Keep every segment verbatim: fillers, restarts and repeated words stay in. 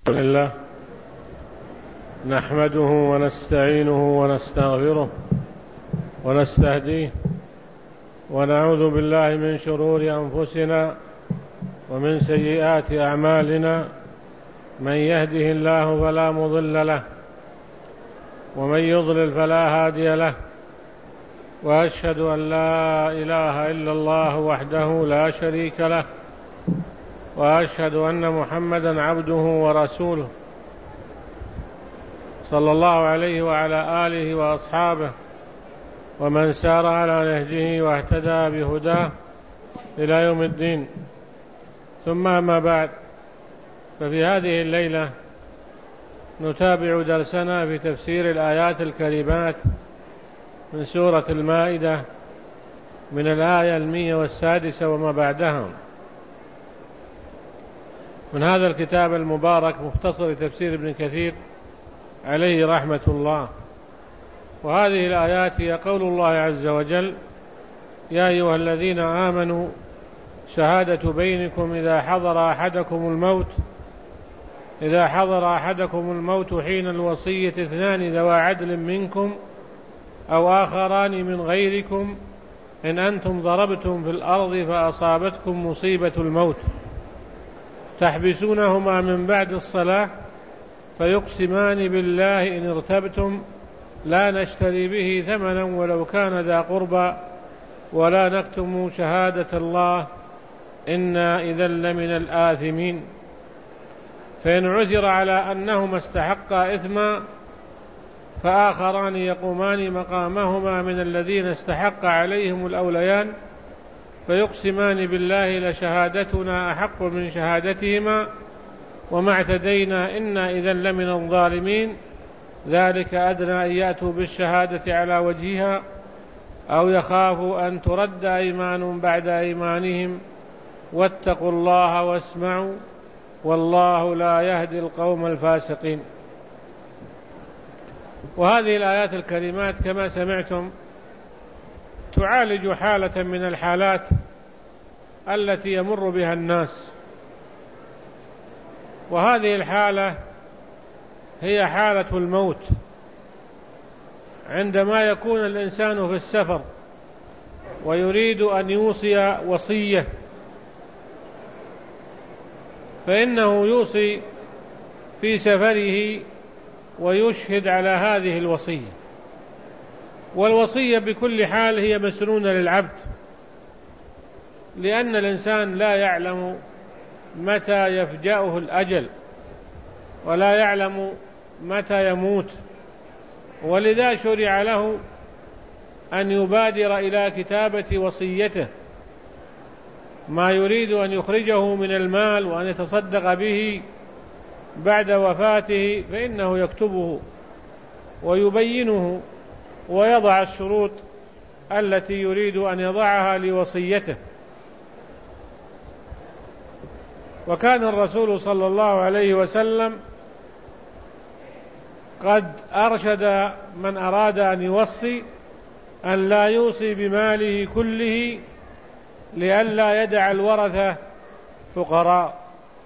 الحمد لله نحمده ونستعينه ونستغفره ونستهديه ونعوذ بالله من شرور أنفسنا ومن سيئات أعمالنا، من يهده الله فلا مضل له ومن يضلل فلا هادي له، وأشهد أن لا إله إلا الله وحده لا شريك له، وأشهد أن محمدًا عبده ورسوله صلى الله عليه وعلى آله وأصحابه ومن سار على نهجه واهتدى بهداه إلى يوم الدين. ثم أما بعد، ففي هذه الليلة نتابع درسنا في تفسير الآيات الكريمات من سورة المائدة من الآية المئة والسادسة وما بعدها من هذا الكتاب المبارك، مختصر تفسير ابن كثير عليه رحمة الله. وهذه الآيات هي قول الله عز وجل: يا أيها الذين آمنوا شهادة بينكم إذا حضر أحدكم الموت إذا حضر أحدكم الموت حين الوصية اثنان ذوى عدل منكم أو آخران من غيركم إن أنتم ضربتم في الأرض فأصابتكم مصيبة الموت تحبسونهما من بعد الصلاة فيقسمان بالله إن ارتبتم لا نشتري به ثمنا ولو كان ذا قربى ولا نكتم شهادة الله إنا إذا لمن الآثمين. فإن عثر على أنهما استحقا إثما فآخران يقومان مقامهما من الذين استحق عليهم الأوليان فيقسمان بالله لشهادتنا أحق من شهادتهما وما اعتدينا إنا إذا لمن الظالمين. ذلك أدنى أن يأتوا بالشهادة على وجهها أو يخافوا أن ترد أيمان بعد أيمانهم واتقوا الله واسمعوا والله لا يهدي القوم الفاسقين. وهذه الآيات الكريمات كما سمعتم تعالج حالة من الحالات التي يمر بها الناس، وهذه الحالة هي حالة الموت. عندما يكون الإنسان في السفر ويريد أن يوصي وصية فإنه يوصي في سفره ويشهد على هذه الوصية، والوصية بكل حال هي مسنونة للعبد، لأن الإنسان لا يعلم متى يفجأه الأجل ولا يعلم متى يموت، ولذا شرع له أن يبادر إلى كتابة وصيته ما يريد أن يخرجه من المال وأن يتصدق به بعد وفاته، فإنه يكتبه ويبينه ويضع الشروط التي يريد أن يضعها لوصيته. وكان الرسول صلى الله عليه وسلم قد أرشد من أراد أن يوصي أن لا يوصي بماله كله لئلا يدع الورثة فقراء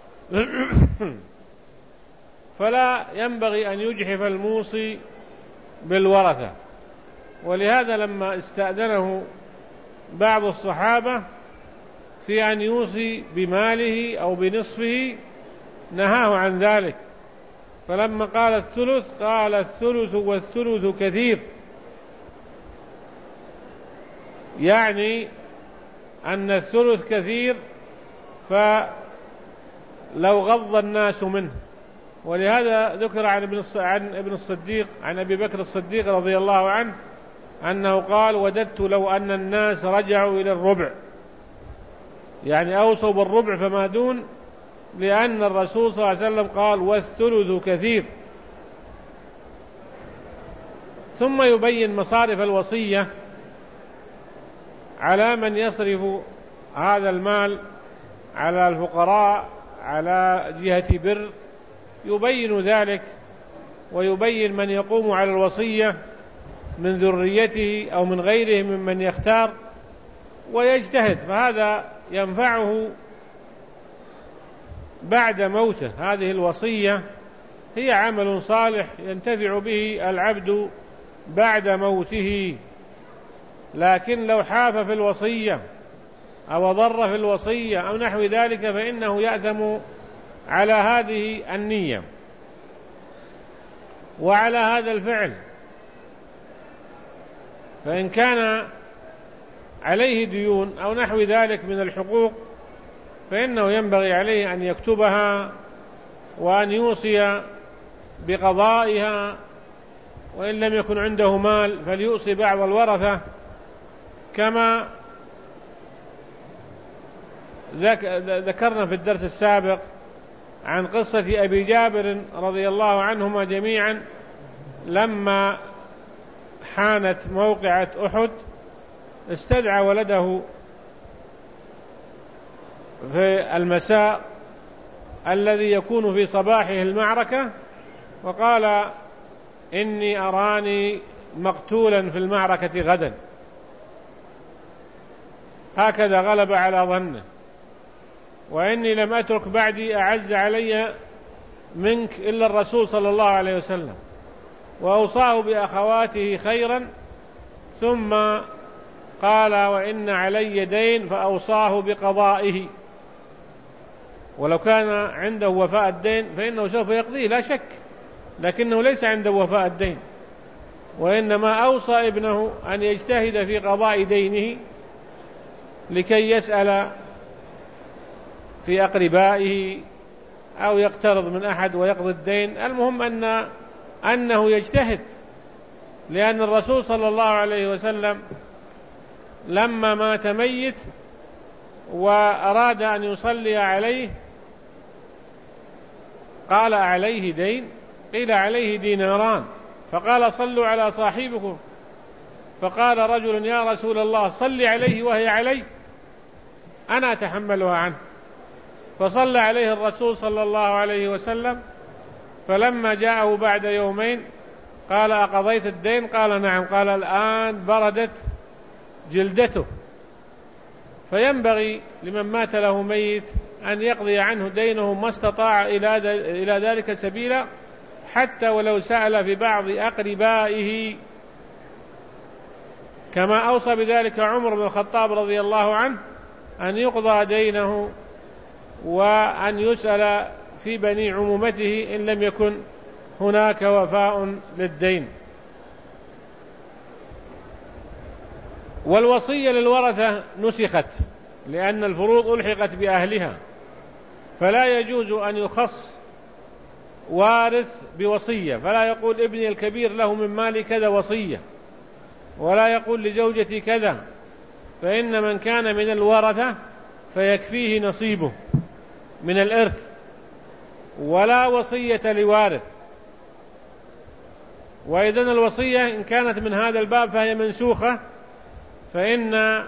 فلا ينبغي أن يجحف الموصي بالورثة. ولهذا لما استأذنه بعض الصحابة في أن يوصي بماله أو بنصفه نهاه عن ذلك، فلما قال الثلث قال الثلث والثلث كثير، يعني أن الثلث كثير فلو غض الناس منه. ولهذا ذكر عن ابن عن ابن الصديق عن أبي بكر الصديق رضي الله عنه أنه قال: وددت لو أن الناس رجعوا إلى الربع، يعني أوصوا بالربع فما دون، لأن الرسول صلى الله عليه وسلم قال: والثلث كثير. ثم يبين مصارف الوصية على من يصرف هذا المال على الفقراء على جهة بر، يبين ذلك ويبين من يقوم على الوصية من ذريته أو من غيره ممن يختار ويجتهد، فهذا ينفعه بعد موته. هذه الوصية هي عمل صالح ينتفع به العبد بعد موته، لكن لو حاف في الوصية أو ضر في الوصية أو نحو ذلك فإنه يأثم على هذه النية وعلى هذا الفعل. فإن كان عليه ديون أو نحو ذلك من الحقوق فإنه ينبغي عليه أن يكتبها وأن يوصي بقضائها، وإن لم يكن عنده مال فليوصي بعض الورثة، كما ذكرنا في الدرس السابق عن قصة أبي جابر رضي الله عنهما جميعا لما حانت موقعة أحد استدعى ولده في المساء الذي يكون في صباحه المعركة وقال: إني أراني مقتولا في المعركة غدا، هكذا غلب على ظنه، وإني لم أترك بعدي أعز علي منك إلا الرسول صلى الله عليه وسلم، وأوصاه بأخواته خيرا، ثم قال: وإن علي دين، فأوصاه بقضائه، ولو كان عنده وفاء الدين فإنه سوف يقضيه لا شك، لكنه ليس عنده وفاء الدين، وإنما أوصى ابنه أن يجتهد في قضاء دينه لكي يسأل في أقربائه أو يقترض من أحد ويقضي الدين. المهم أن أنه يجتهد، لأن الرسول صلى الله عليه وسلم لما مات ميت وأراد أن يصلي عليه قال: عليه دين؟ قيل: عليه ديناران. فقال: صلوا على صاحبكم. فقال رجل: يا رسول الله، صل عليه وهي علي، أنا أتحملها عنه. فصلى عليه الرسول صلى الله عليه وسلم، فلما جاءه بعد يومين قال: أقضيت الدين؟ قال: نعم. قال: الآن بردت جلدته. فينبغي لمن مات له ميت أن يقضي عنه دينه ما استطاع إلى ذلك سبيلا، حتى ولو سأل في بعض أقربائه، كما أوصى بذلك عمر بن الخطاب رضي الله عنه أن يقضى دينه وأن يسأل في بني عمومته إن لم يكن هناك وفاء للدين. والوصية للورثة نسخت لأن الفروض ألحقت بأهلها، فلا يجوز أن يخص وارث بوصية، فلا يقول ابني الكبير له من مالي كذا وصية، ولا يقول لزوجتي كذا، فإن من كان من الورثة فيكفيه نصيبه من الإرث، ولا وصية لوارث. وإذن الوصية إن كانت من هذا الباب فهي منسوخة، فإن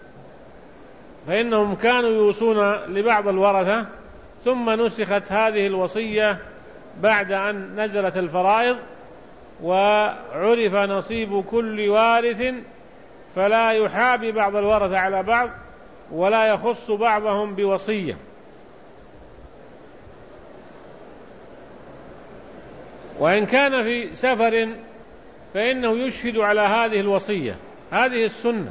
فإنهم كانوا يوصون لبعض الورثة، ثم نسخت هذه الوصية بعد أن نزلت الفرائض وعرف نصيب كل وارث، فلا يحابي بعض الورثة على بعض ولا يخص بعضهم بوصية. وإن كان في سفر فإنه يشهد على هذه الوصية، هذه السنة.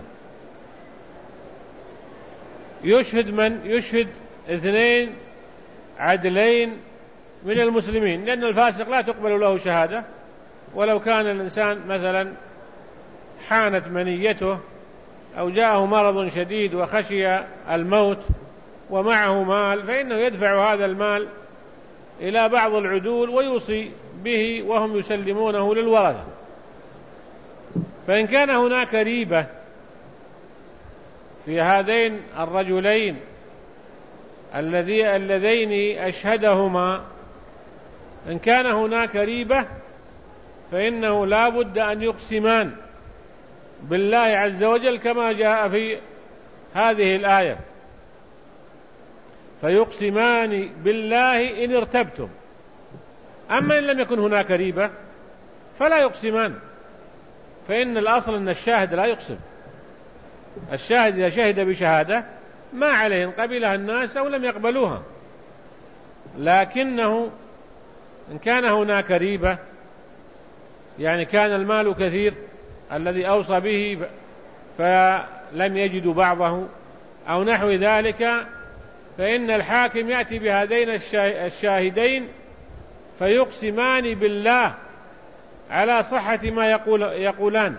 يشهد من؟ يشهد اثنين عدلين من المسلمين، لأن الفاسق لا تقبل له شهادة، ولو كان الإنسان مثلا حانت منيته أو جاءه مرض شديد وخشي الموت ومعه مال فإنه يدفع هذا المال إلى بعض العدول ويوصي به وهم يسلمونه للورثة. فإن كان هناك ريبة في هذين الرجلين اللذين أشهدهما، إن كان هناك ريبة فإنه لا بد أن يقسمان بالله عز وجل كما جاء في هذه الآية: فيقسمان بالله إن ارتبتم. أما إن لم يكن هناك ريبة فلا يقسمان، فإن الأصل أن الشاهد لا يقسم. الشاهد إذا شهد بشهادة ما عليه إن قبلها الناس أو لم يقبلوها، لكنه إن كان هناك ريبة، يعني كان المال كثير الذي أوصى به فلم يجدوا بعضه أو نحو ذلك، فإن الحاكم يأتي بهذين الشاهدين فيقسمان بالله على صحة ما يقول يقولان.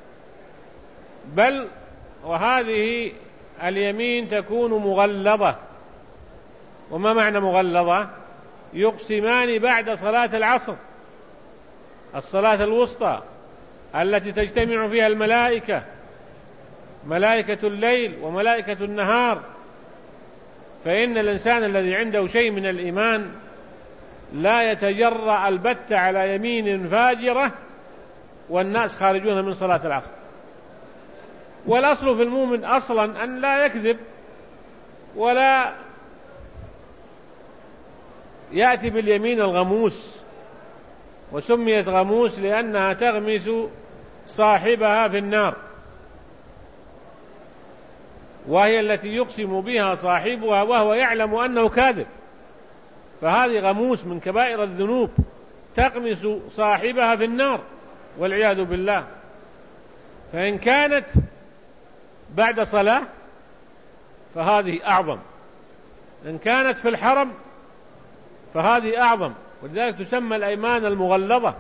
بل وهذه اليمين تكون مغلظة. وما معنى مغلظة؟ يقسمان بعد صلاة العصر، الصلاة الوسطى التي تجتمع فيها الملائكة، ملائكة الليل وملائكة النهار. فإن الإنسان الذي عنده شيء من الإيمان لا يتجرأ البتة على يمين فاجرة والناس خارجون من صلاة العصر. والأصل في المؤمن أصلا أن لا يكذب ولا يأتي باليمين الغموس، وسميت غموس لأنها تغمس صاحبها في النار، وهي التي يقسم بها صاحبها وهو يعلم أنه كاذب. فهذه غموس من كبائر الذنوب تغمس صاحبها في النار والعياذ بالله. فإن كانت بعد صلاة فهذه أعظم، إن كانت في الحرم فهذه أعظم، ولذلك تسمى الأيمان المغلظة.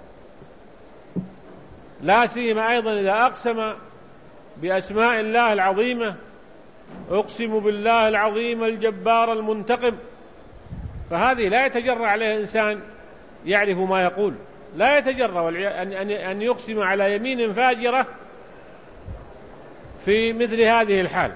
لا سيما أيضا إذا أقسم بأسماء الله العظيمة، أقسم بالله العظيم الجبار المنتقم، فهذه لا يتجرأ عليها إنسان يعرف ما يقول، لا يتجرأ أن يقسم على يمين فاجرة في مثل هذه الحال.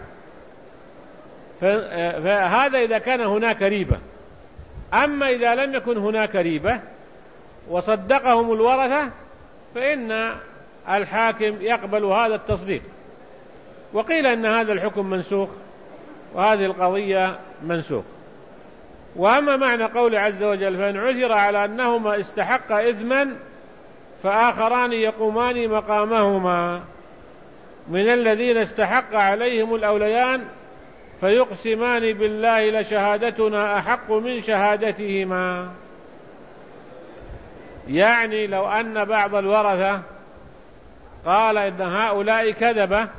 فهذا إذا كان هناك ريبة. أما إذا لم يكن هناك ريبة وصدقهم الورثة فإن الحاكم يقبل هذا التصديق. وقيل أن هذا الحكم منسوخ وهذه القضية منسوخ. وأما معنى قول عز وجل فإن عثر على أنهما استحقا إثما فآخران يقومان مقامهما من الذين استحق عليهم الأوليان فيقسمان بالله لشهادتنا أحق من شهادتهما. يعني لو أن بعض الورثة قال إن هؤلاء كذبة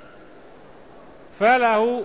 فله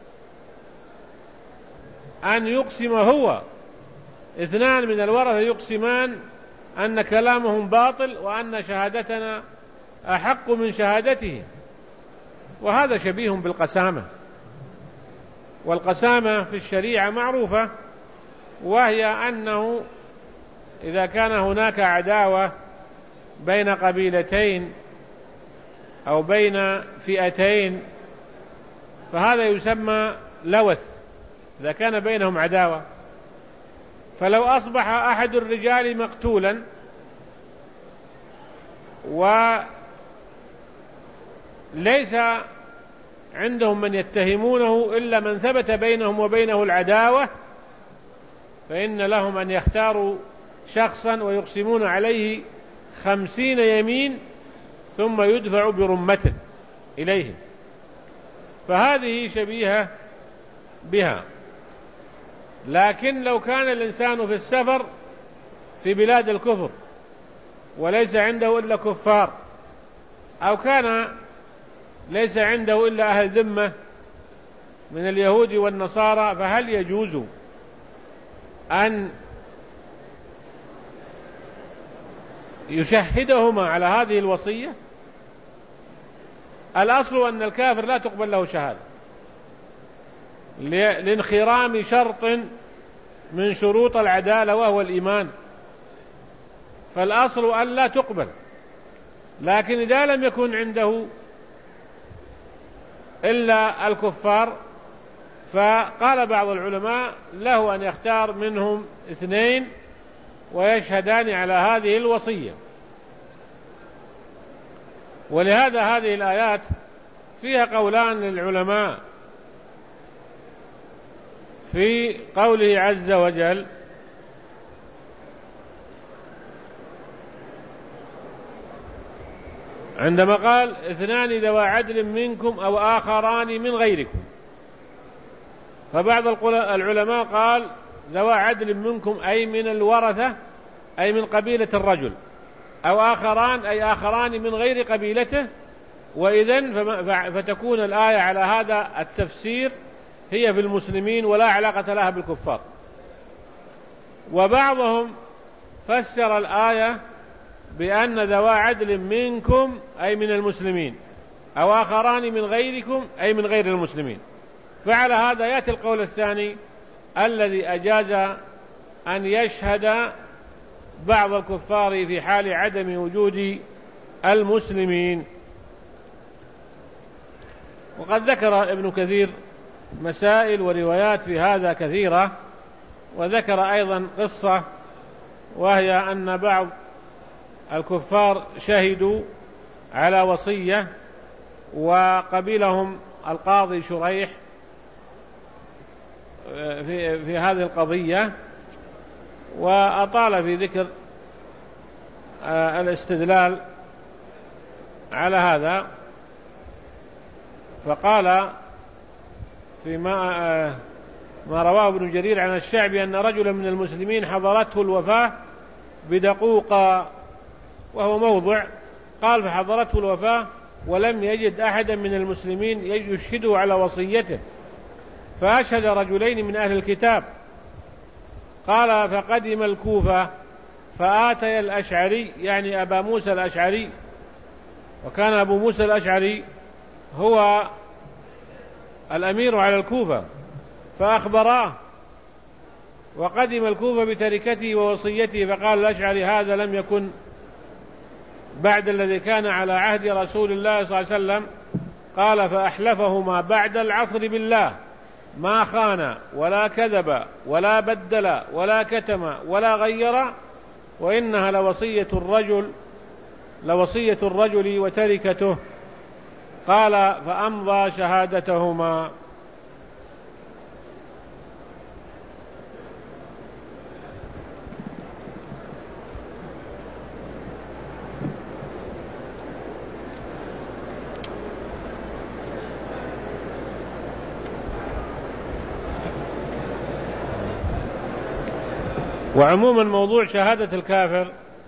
أن يقسم هو، اثنان من الورثة يقسمان أن كلامهم باطل وأن شهادتنا أحق من شهادته. وهذا شبيه بالقسامة، والقسامة في الشريعة معروفة، وهي أنه إذا كان هناك عداوة بين قبيلتين أو بين فئتين فهذا يسمى لوث إذا كان بينهم عداوة. فلو أصبح أحد الرجال مقتولا وليس عندهم من يتهمونه إلا من ثبت بينهم وبينه العداوة فإن لهم أن يختاروا شخصا ويقسمون عليه خمسين يمين ثم يدفع برمته إليه. فهذه شبيهة بها. لكن لو كان الإنسان في السفر في بلاد الكفر وليس عنده إلا كفار، أو كان ليس عنده إلا أهل ذمة من اليهود والنصارى، فهل يجوز أن يشهدهما على هذه الوصية؟ الأصل أن الكافر لا تقبل له شهادة لانخرام شرط من شروط العدالة وهو الإيمان، فالأصل أن لا تقبل. لكن إذا لم يكن عنده إلا الكفار فقال بعض العلماء له أن يختار منهم اثنين ويشهدان على هذه الوصية. ولهذا هذه الآيات فيها قولان للعلماء في قوله عز وجل عندما قال اثنان ذوى عدل منكم أو آخران من غيركم، فبعض العلماء قال ذوى عدل منكم أي من الورثة أي من قبيلة الرجل، أو آخران أي آخران من غير قبيلته، وإذن فتكون الآية على هذا التفسير هي في المسلمين ولا علاقة لها بالكفار. وبعضهم فسر الآية بأن ذوى عدل منكم أي من المسلمين، أو آخران من غيركم أي من غير المسلمين. فعلى هذا يأتي القول الثاني الذي أجاز أن يشهد بعض الكفار في حال عدم وجود المسلمين. وقد ذكر ابن كثير مسائل وروايات في هذا كثيرة، وذكر أيضا قصة، وهي أن بعض الكفار شهدوا على وصية وقبلهم القاضي شريح في, في هذه القضية، وأطال في ذكر الاستدلال على هذا، فقال فيما ما رواه ابن جرير عن الشعبي أن رجلا من المسلمين حضرته الوفاة بدقوق وهو موضع، قال فحضرته الوفاة ولم يجد أحدا من المسلمين يشهده على وصيته، فأشهد رجلين من أهل الكتاب، قال فقدم الكوفة فآتي الأشعري يعني أبا موسى الأشعري، وكان أبو موسى الأشعري هو الأمير على الكوفة، فأخبراه، وقدم الكوفة بتركته ووصيته، فقال الأشعري هذا لم يكن بعد الذي كان على عهد رسول الله صلى الله عليه وسلم، قال فأحلفهما بعد العصر بالله ما خان ولا كذب ولا بدل ولا كتم ولا غير، وإنها لوصية الرجل لوصية الرجل وتركته، قال فأمضى شهادتهما. وعموما موضوع شهادة الكافر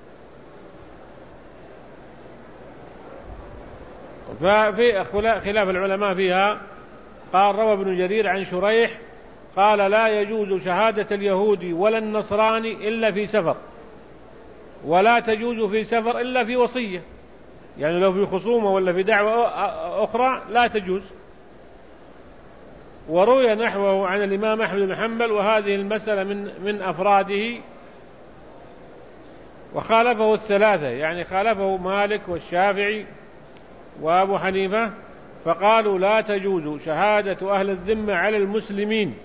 ففي خلاف العلماء فيها. قال روى ابن جرير عن شريح قال لا يجوز شهادة اليهودي ولا النصراني إلا في سفر، ولا تجوز في سفر إلا في وصية، يعني لو في خصومة ولا في دعوة أخرى لا تجوز. وروي نحوه عن الإمام أحمد بن حنبل، وهذه المسألة من من أفراده، وخالفه الثلاثة، يعني خالفه مالك والشافعي وأبو حنيفة، فقالوا لا تجوز شهادة أهل الذمة على المسلمين.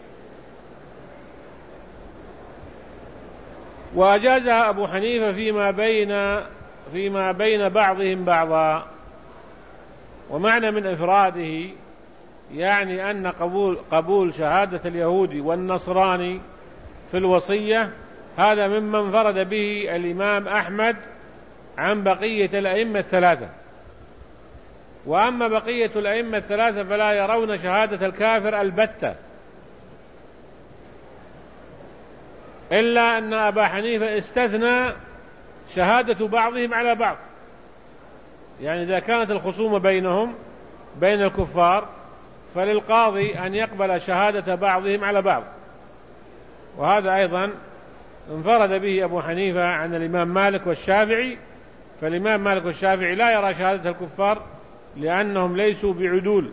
وأجازها أبو حنيفة فيما بين فيما بين بعضهم بعضا. ومعنى من إفراده يعني أن قبول قبول شهادة اليهودي والنصراني في الوصية هذا مما انفرد به الإمام أحمد عن بقية الأئمة الثلاثة. وأما بقية الأئمة الثلاثة فلا يرون شهادة الكافر البتة، إلا أن أبا حنيفة استثنى شهادة بعضهم على بعض، يعني إذا كانت الخصومة بينهم بين الكفار فللقاضي أن يقبل شهادة بعضهم على بعض، وهذا أيضا انفرد به أبو حنيفة عن الإمام مالك والشافعي. فالإمام مالك والشافعي لا يرى شهادة الكفار لأنهم ليسوا بعدول.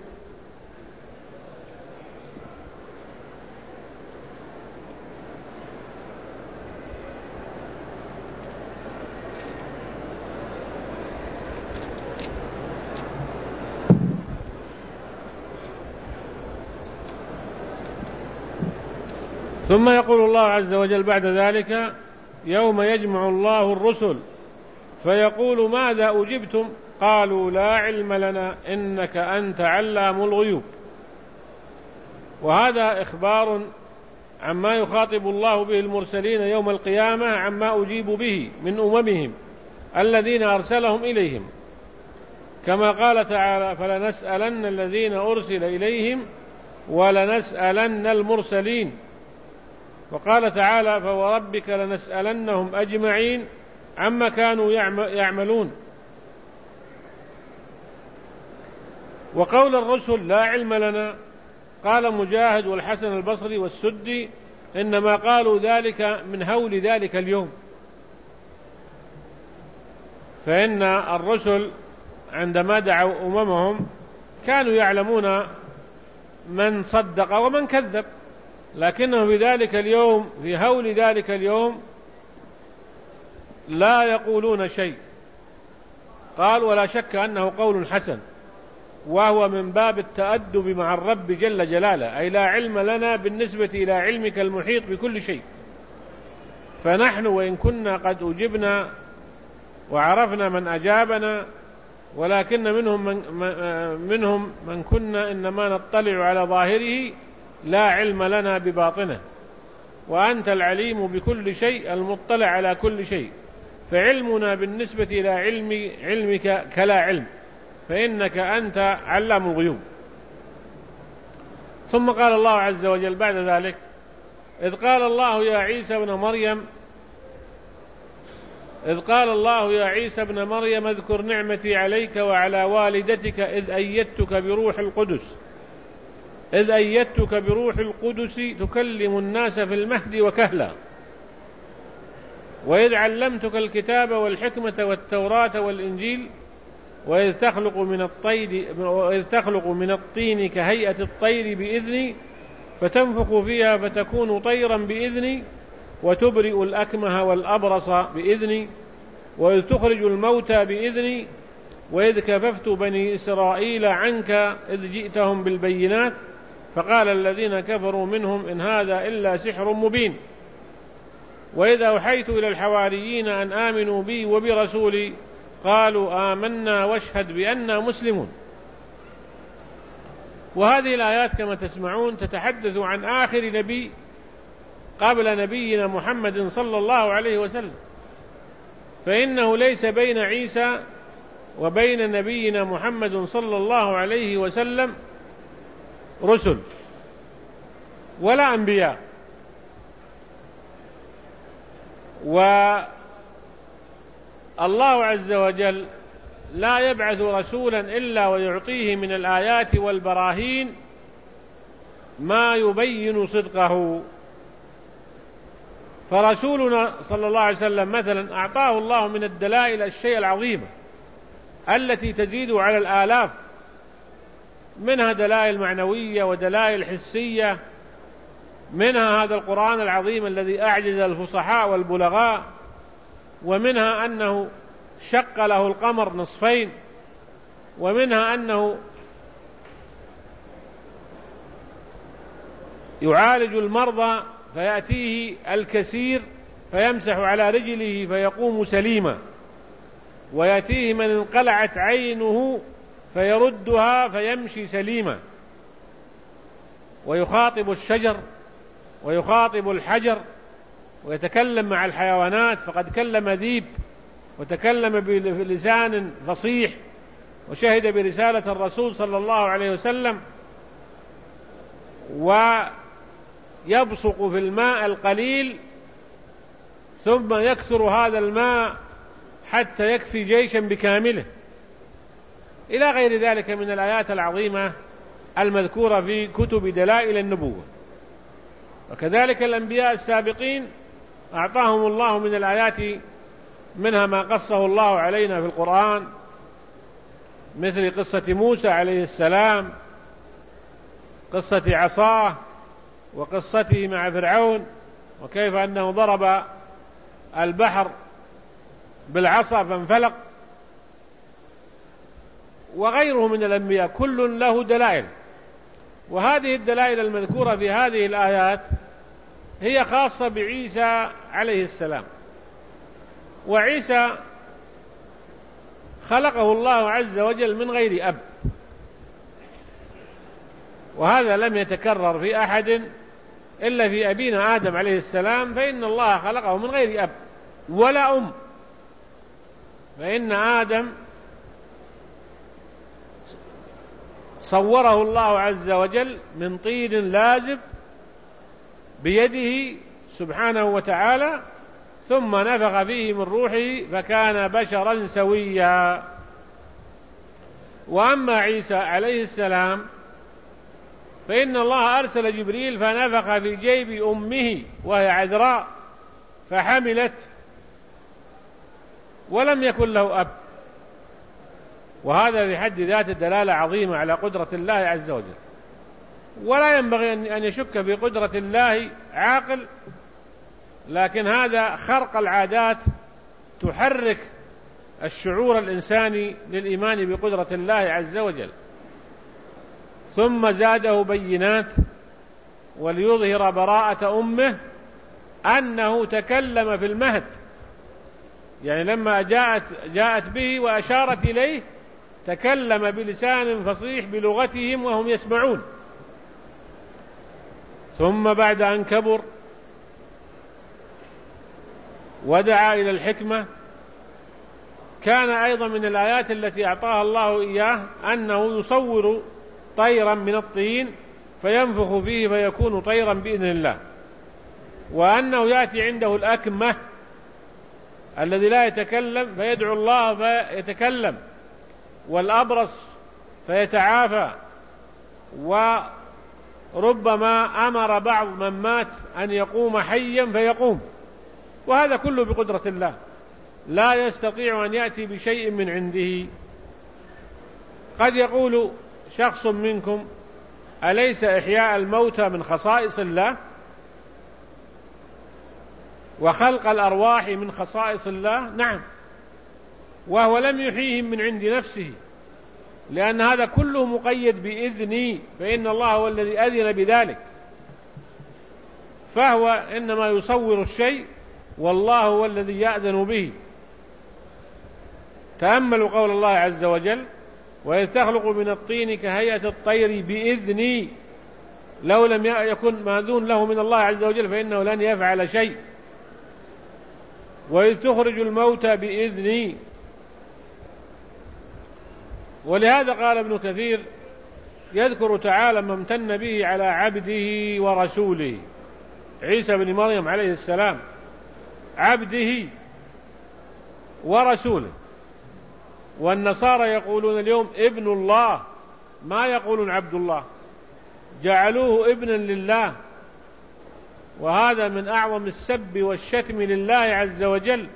ثم يقول الله عز وجل بعد ذلك يوم يجمع الله الرسل فيقول ماذا أجبتم قالوا لا علم لنا إنك أنت علام الغيوب. وهذا إخبار عما يخاطب الله به المرسلين يوم القيامة عما أجيبوا به من أممهم الذين أرسلهم إليهم، كما قال تعالى فلنسألن الذين أرسل إليهم ولنسألن المرسلين. وقال تعالى: فوربك لنسألنهم أجمعين عما كانوا يعملون. وقول الرسل لا علم لنا، قال مجاهد والحسن البصري والسدي: إنما قالوا ذلك من هول ذلك اليوم، فإن الرسل عندما دعوا أممهم كانوا يعلمون من صدق ومن كذب، لكنهم في ذلك اليوم، في هول ذلك اليوم، لا يقولون شيء. قال: ولا شك أنه قول حسن، وهو من باب التأدب مع الرب جل جلاله، أي لا علم لنا بالنسبة إلى علمك المحيط بكل شيء. فنحن وإن كنا قد أجبنا وعرفنا من أجابنا، ولكن منهم من, منهم من كنا إنما نطلع على ظاهره، لا علم لنا بباطنه، وأنت العليم بكل شيء المطلع على كل شيء، فعلمنا بالنسبة إلى علم علمك كلا علم، فإنك أنت علام الغيوب. ثم قال الله عز وجل بعد ذلك: إذ قال الله يا عيسى ابن مريم إذ قال الله يا عيسى ابن مريم اذكر نعمتي عليك وعلى والدتك إذ أيدتك بروح القدس إذ أيدتك بروح القدس تكلم الناس في المهد وكهلا، وإذ علمتك الكتاب والحكمة والتوراة والإنجيل، وإذ تخلق من الطير وإذ تخلق من الطين كهيئة الطير بإذني فتنفخ فيها فتكون طيرا بإذني، وتبرئ الأكمه والأبرص بإذني، وإذ تخرج الموتى بإذني، وإذ كففت بني إسرائيل عنك إذ جئتهم بالبينات فقال الذين كفروا منهم إن هذا إلا سحر مبين، وإذ أوحيت إلى الحواريين أن آمنوا بي وبرسولي قالوا آمنا واشهد بأننا مسلمون. وهذه الآيات كما تسمعون تتحدث عن آخر نبي قبل نبينا محمد صلى الله عليه وسلم، فإنه ليس بين عيسى وبين نبينا محمد صلى الله عليه وسلم رسل ولا أنبياء، والله عز وجل لا يبعث رسولا إلا ويعطيه من الآيات والبراهين ما يبين صدقه. فرسولنا صلى الله عليه وسلم مثلا أعطاه الله من الدلائل الشيء العظيمة التي تزيد على الآلاف، منها دلائل معنوية ودلائل حسية، منها هذا القرآن العظيم الذي أعجز الفصحاء والبلغاء، ومنها أنه شق له القمر نصفين، ومنها أنه يعالج المرضى فيأتيه الكثير فيمسح على رجله فيقوم سليما، ويأتيه من انقلعت عينه فيردها فيمشي سليما، ويخاطب الشجر ويخاطب الحجر ويتكلم مع الحيوانات، فقد كلم ذيب وتكلم بلسان فصيح وشهد برسالة الرسول صلى الله عليه وسلم، ويبصق في الماء القليل ثم يكثر هذا الماء حتى يكفي جيشا بكامله، إلى غير ذلك من الآيات العظيمة المذكورة في كتب دلائل النبوة. وكذلك الأنبياء السابقين أعطاهم الله من الآيات منها ما قصه الله علينا في القرآن، مثل قصة موسى عليه السلام، قصة عصاه، وقصته مع فرعون، وكيف أنه ضرب البحر بالعصا فانفلق، وغيره من الأنبياء كل له دلائل. وهذه الدلائل المذكورة في هذه الآيات هي خاصة بعيسى عليه السلام. وعيسى خلقه الله عز وجل من غير أب، وهذا لم يتكرر في أحد إلا في أبينا آدم عليه السلام، فإن الله خلقه من غير أب ولا أم، فإن آدم صوره الله عز وجل من طين لازب بيده سبحانه وتعالى، ثم نفخ فيه من روحه فكان بشرا سويا. وأما عيسى عليه السلام فإن الله أرسل جبريل فنفخ في جيب أمه وهي عذراء فحملت ولم يكن له أب، وهذا في حد ذاته دلالة عظيمة على قدرة الله عز وجل. ولا ينبغي أن يشك في قدرة الله عاقل، لكن هذا خرق العادات تحرك الشعور الإنساني للإيمان بقدرة الله عز وجل. ثم زاده بينات وليظهر براءة أمه أنه تكلم في المهد، يعني لما جاءت, جاءت به وأشارت إليه تكلم بلسان فصيح بلغتهم وهم يسمعون. ثم بعد أن كبر ودعا إلى الحكمة كان أيضا من الآيات التي أعطاها الله إياه أنه يصور طيرا من الطين فينفخ فيه فيكون طيرا بإذن الله، وأنه يأتي عنده الأكمة الذي لا يتكلم فيدعو الله فيتكلم، والأبرص فيتعافى، وربما أمر بعض من مات أن يقوم حيا فيقوم. وهذا كله بقدرة الله، لا يستطيع أن يأتي بشيء من عنده. قد يقول شخص منكم: أليس إحياء الموتى من خصائص الله؟ وخلق الأرواح من خصائص الله؟ نعم، وهو لم يحييهم من عند نفسه، لأن هذا كله مقيد بإذني، فإن الله هو الذي أذن بذلك، فهو إنما يصور الشيء والله هو الذي يأذن به. تأملوا قول الله عز وجل: وإذ تخلق من الطين كهيئة الطير بإذني. لو لم يكن مأذون له من الله عز وجل فإنه لن يفعل شيء. وإذ تخرج الموتى بإذني. ولهذا قال ابن كثير يذكر تعالى ما امتن به على عبده ورسوله عيسى بن مريم عليه السلام، عبده ورسوله. والنصارى يقولون اليوم ابن الله، ما يقولون عبد الله، جعلوه ابنا لله، وهذا من أعظم السب والشتم لله عز وجل.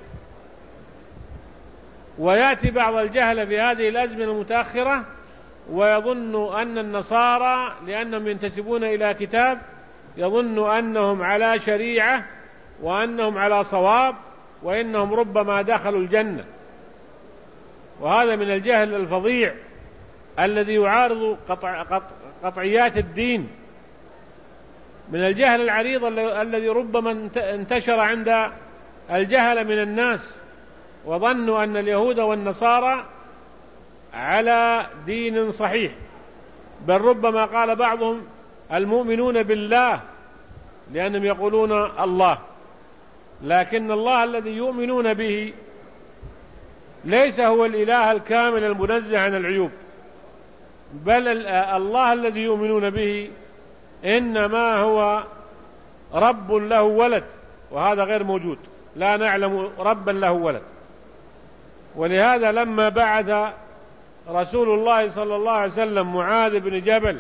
ويأتي بعض الجهل في هذه الأزمنة المتأخرة ويظن أن النصارى لأنهم ينتسبون إلى كتاب يظن أنهم على شريعة وأنهم على صواب وإنهم ربما دخلوا الجنة، وهذا من الجهل الفظيع الذي يعارض قطع قطع قطعيات الدين، من الجهل العريض الذي ربما انتشر عند الجهل من الناس وظنوا أن اليهود والنصارى على دين صحيح، بل ربما قال بعضهم المؤمنون بالله لأنهم يقولون الله، لكن الله الذي يؤمنون به ليس هو الإله الكامل المنزه عن العيوب، بل الله الذي يؤمنون به إنما هو رب له ولد، وهذا غير موجود، لا نعلم ربا له ولد. ولهذا لما بعث رسول الله صلى الله عليه وسلم معاذ بن جبل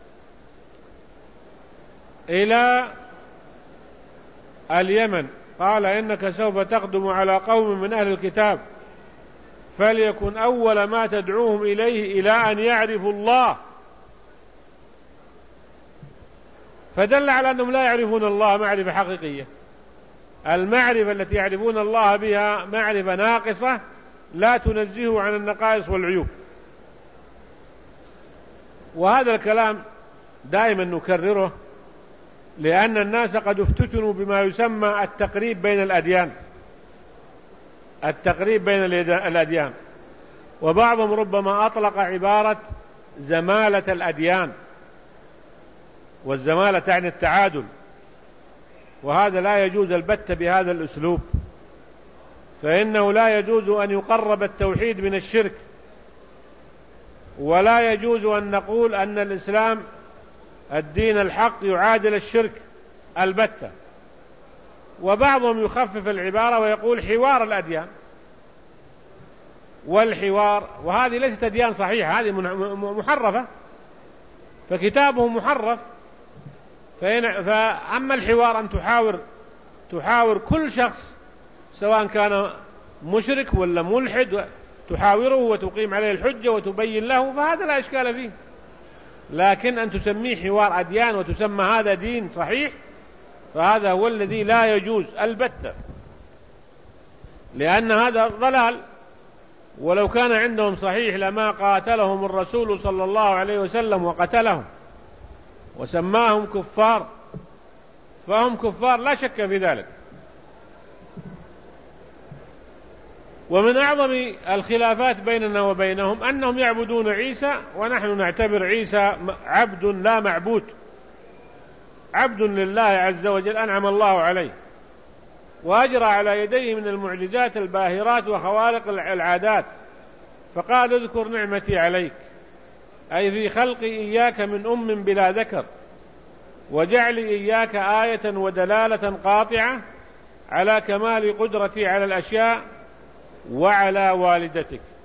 إلى اليمن قال إنك سوف تقدم على قوم من أهل الكتاب فليكن أول ما تدعوهم إليه إلى أن يعرفوا الله، فدل على أنهم لا يعرفون الله معرفة حقيقية. المعرفة التي يعرفون الله بها معرفة ناقصة لا تنزهه عن النقائص والعيوب. وهذا الكلام دائما نكرره لأن الناس قد افتتنوا بما يسمى التقريب بين الأديان، التقريب بين الأديان، وبعضهم ربما أطلق عبارة زمالة الأديان، والزمالة تعني التعادل، وهذا لا يجوز البتة بهذا الأسلوب، فإنه لا يجوز أن يقرب التوحيد من الشرك، ولا يجوز أن نقول أن الإسلام الدين الحق يعادل الشرك البتة، وبعضهم يخفف العبارة ويقول حوار الأديان، والحوار، وهذه ليست أديان صحيحة، هذه محرفة، فكتابه محرف. فأما الحوار أن تحاور تحاور كل شخص سواء كان مشرك ولا ملحد، تحاوره وتقيم عليه الحجة وتبين له، فهذا لا إشكال فيه. لكن أن تسميه حوار أديان وتسمى هذا دين صحيح، فهذا هو الذي لا يجوز البتة، لأن هذا ضلال. ولو كان عندهم صحيح لما قاتلهم الرسول صلى الله عليه وسلم وقتلهم وسماهم كفار، فهم كفار لا شك في ذلك. ومن أعظم الخلافات بيننا وبينهم أنهم يعبدون عيسى، ونحن نعتبر عيسى عبد لا معبود، عبد لله عز وجل أنعم الله عليه وأجرى على يديه من المعجزات الباهرات وخوارق العادات، فقال اذكر نعمتي عليك، أي في خلقي إياك من أم بلا ذكر، وجعلي إياك آية ودلالة قاطعة على كمال قدرتي على الأشياء وعلى والدتك.